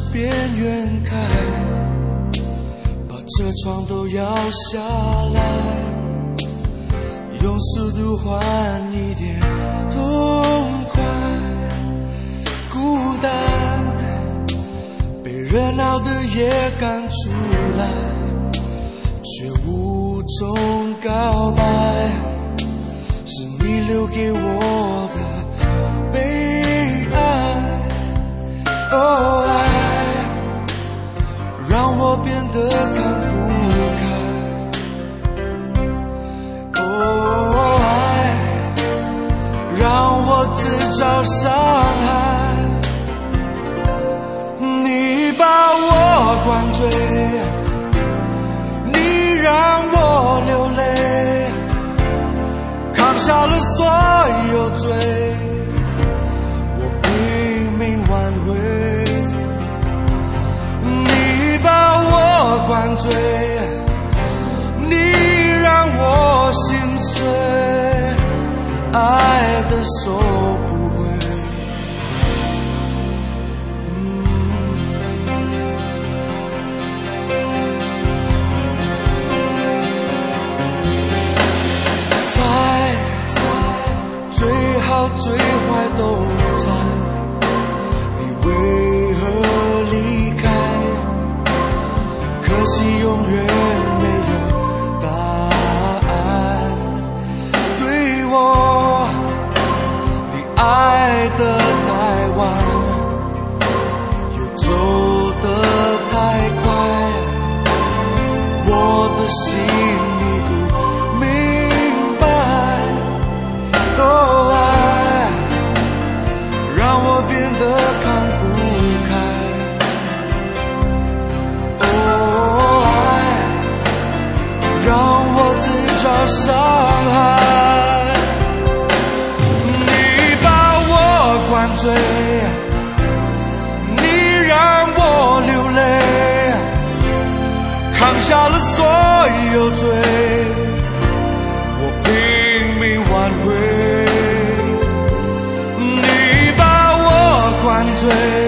边缘开，把车窗都摇下来，用速度换一点痛快。孤单被热闹的夜赶出来，却无从告白，是你留给我的悲哀。哦，爱让我变得看不开，哦，爱让我自找伤害。你把我灌醉，你让我流泪，扛下了所有罪，我拼命挽回。你把我灌醉，你让我心碎，爱的收不回。最好最坏都猜，你为何离开？可惜永远没有答案。对我，你爱得太晚，又走得太快，我的心你不明白。哦，爱让我变得看不开，哦，爱让我自找伤害。你把我灌醉，你让我流泪，扛下了所有罪，我拼命挽回。你把我灌醉，